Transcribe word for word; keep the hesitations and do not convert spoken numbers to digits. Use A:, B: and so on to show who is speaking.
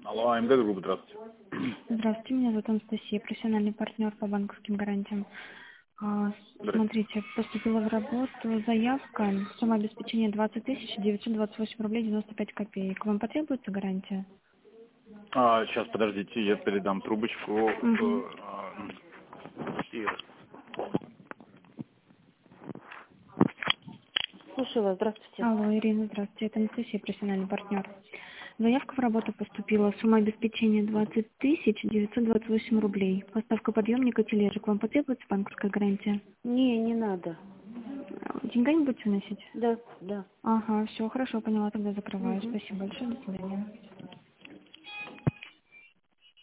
A: Алло, АМД Групп, здравствуйте.
B: Здравствуйте, меня зовут Анастасия, профессиональный партнер по банковским гарантиям. А,
A: Здрасте.
B: Смотрите, поступила в работу заявка, сумма обеспечения двадцать тысяч девятьсот двадцать восемь рублей девяносто пять копеек. Вам потребуется гарантия?
A: А, сейчас, подождите, я передам трубочку.
B: Угу.
A: э, а, Ира.
C: Слушаю вас, здравствуйте.
B: Алло, Ирина, здравствуйте, это Анастасия, профессиональный партнер. Заявка в работу поступила, сумма обеспечения двадцать тысяч девятьсот двадцать восемь рублей. Поставка подъемника тележек. Вам потребуется банковская гарантия?
C: Не, не надо.
B: Деньгами будете вносить?
C: Да, да.
B: Ага, все, хорошо, поняла, тогда закрываю.
C: Мгм.
B: Спасибо большое, до свидания.